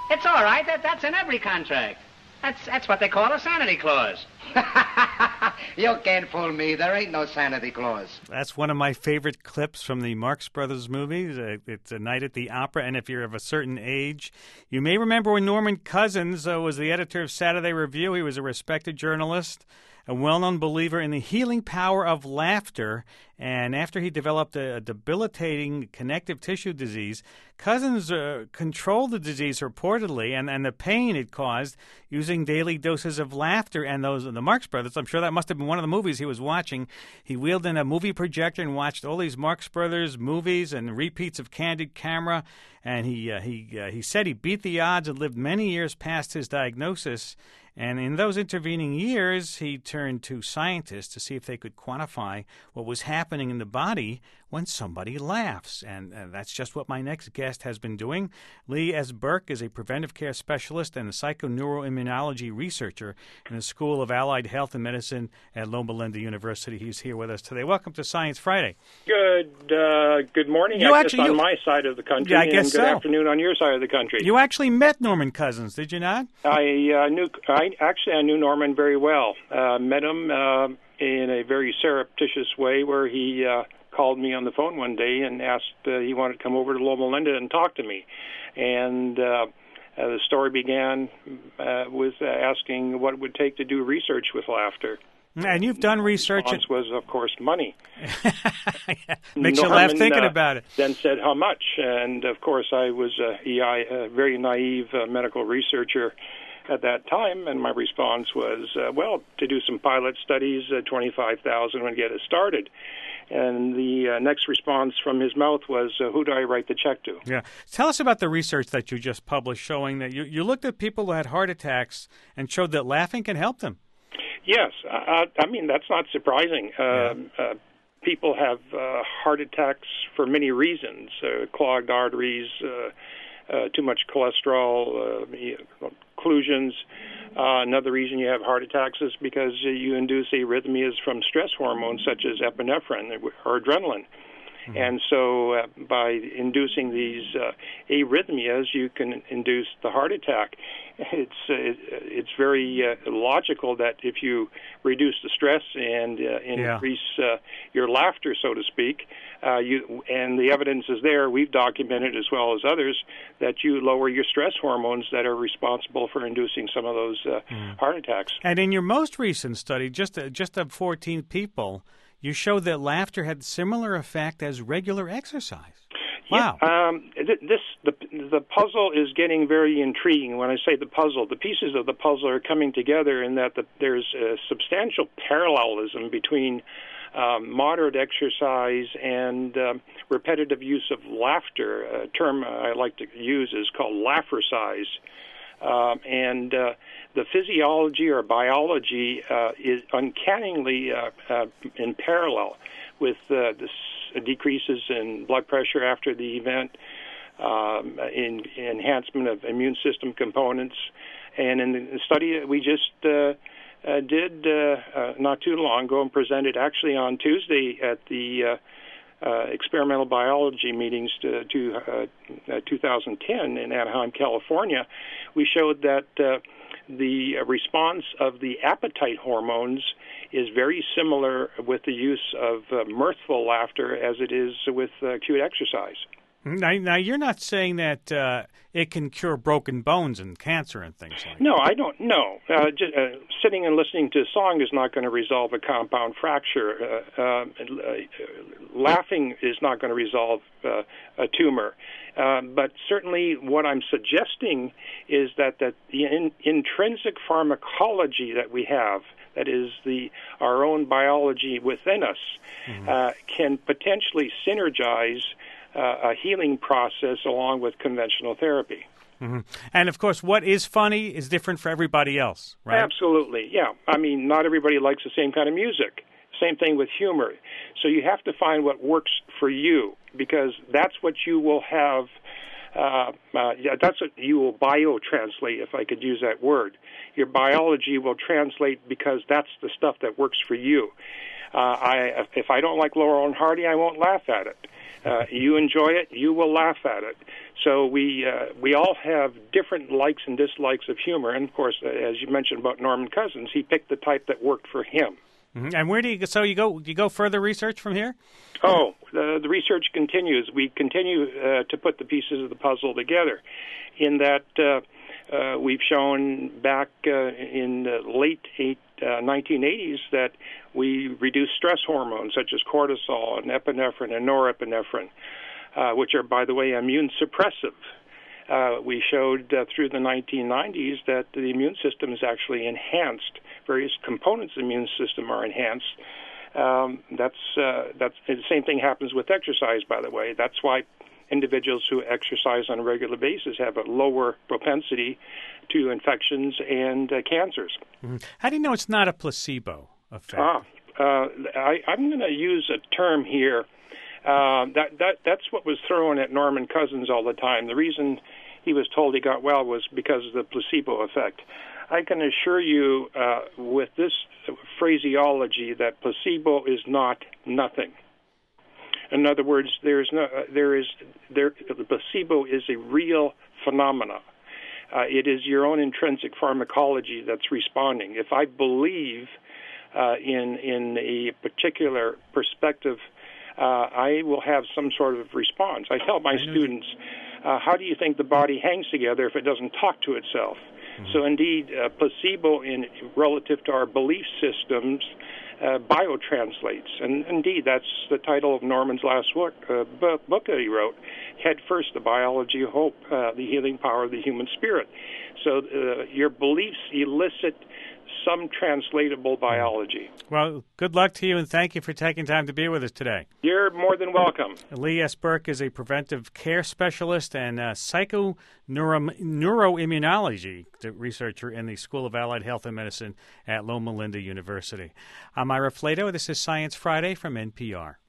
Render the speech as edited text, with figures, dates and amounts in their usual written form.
It's all right. That's in every contract. That's what they call a sanity clause. You can't fool me. There ain't no sanity clause. That's one of my favorite clips from the Marx Brothers movies. It's A Night at the Opera, and if you're of a certain age, you may remember when Norman Cousins was the editor of Saturday Review. He was a respected journalist, a well-known believer in the healing power of laughter, and after he developed a debilitating connective tissue disease, Cousins controlled the disease reportedly and the pain it caused using daily doses of laughter. And the Marx Brothers, I'm sure that must have been one of the movies he was watching. He wheeled in a movie projector and watched all these Marx Brothers movies and repeats of Candid Camera, and he said he beat the odds and lived many years past his diagnosis. And in those intervening years, he turned to scientists to see if they could quantify what was happening in the body when somebody laughs. And that's just what my next guest has been doing. Lee S. Burke is a preventive care specialist and a psychoneuroimmunology researcher in the School of Allied Health and Medicine at Loma Linda University. He's here with us today. Welcome to Science Friday. Good morning. I guess on my side of the country, yeah, I guess and good afternoon on your side of the country. You actually met Norman Cousins, did you not? I knew Norman very well. Met him in a very surreptitious way, where he called me on the phone one day and asked he wanted to come over to Loma Linda and talk to me. And the story began with asking what it would take to do research with laughter. And you've done research. The response was, of course, money. Makes you laugh thinking about it. Then said, how much? And, of course, I was a very naive medical researcher at that time, and my response was, to do some pilot studies, $25,000 would get us started. And the next response from his mouth was, who do I write the check to? Yeah. Tell us about the research that you just published showing that you looked at people who had heart attacks and showed that laughing can help them. Yes. I mean, that's not surprising. People have heart attacks for many reasons, clogged arteries, too much cholesterol, occlusions. Another reason you have heart attacks is because you induce arrhythmias from stress hormones such as epinephrine or adrenaline. Mm-hmm. And so by inducing these arrhythmias, you can induce the heart attack. It's very logical that if you reduce the stress and increase your laughter, so to speak, and the evidence is there, we've documented as well as others, that you lower your stress hormones that are responsible for inducing some of those heart attacks. And in your most recent study, just of 14 people, you showed that laughter had similar effect as regular exercise. Wow. Yeah, the puzzle is getting very intriguing. When I say the puzzle, the pieces of the puzzle are coming together in that there's a substantial parallelism between moderate exercise and repetitive use of laughter. A term I like to use is called laughercise. And the physiology or biology is uncannily in parallel with this decreases in blood pressure after the event, in enhancement of immune system components. And in the study that we just did not too long ago and presented actually on Tuesday at the experimental biology meetings to 2010 in Anaheim, California, we showed that the response of the appetite hormones is very similar with the use of mirthful laughter as it is with acute exercise. Now, you're not saying that it can cure broken bones and cancer and things like that. No, I don't. No. Just, sitting and listening to a song is not going to resolve a compound fracture. Laughing is not going to resolve a tumor. But certainly what I'm suggesting is that the intrinsic pharmacology that we have, that is our own biology within us, can potentially synergize a healing process along with conventional therapy. Mm-hmm. And, of course, what is funny is different for everybody else, right? Absolutely, yeah. I mean, not everybody likes the same kind of music. Same thing with humor. So you have to find what works for you, because that's what you will have, that's what you will biotranslate, if I could use that word. Your biology will translate because that's the stuff that works for you. If I don't like Laurel and Hardy, I won't laugh at it. You enjoy it, you will laugh at it. So we all have different likes and dislikes of humor, and of course, as you mentioned about Norman Cousins, he picked the type that worked for him. Mm-hmm. And where do you go? So you go further research from here? Oh, the research continues. We continue to put the pieces of the puzzle together. In that, we've shown back in the late 1980s that we reduce stress hormones such as cortisol and epinephrine and norepinephrine, which are, by the way, immune suppressive. We showed through the 1990s that the immune system is actually enhanced. Various components of the immune system are enhanced. That's the same thing happens with exercise, by the way. That's why individuals who exercise on a regular basis have a lower propensity to infections and cancers. Mm-hmm. How do you know it's not a placebo effect? I'm going to use a term here. That's what was thrown at Norman Cousins all the time. The reason he was told he got well was because of the placebo effect. I can assure you with this phraseology that placebo is not nothing. In other words, the placebo is a real phenomena. It is your own intrinsic pharmacology that's responding. If I believe in a particular perspective, I will have some sort of response. I tell my students, how do you think the body hangs together if it doesn't talk to itself? Mm-hmm. So indeed, placebo relative to our belief systems biotranslates. And indeed, that's the title of Norman's last book that he wrote, Head First, The Biology of Hope, The Healing Power of the Human Spirit. So your beliefs elicit some translatable biology. Well, good luck to you, and thank you for taking time to be with us today. You're more than welcome. Lee S. Burke is a preventive care specialist and psychoneuroimmunology researcher in the School of Allied Health and Medicine at Loma Linda University. I'm Ira Flato. This is Science Friday from NPR.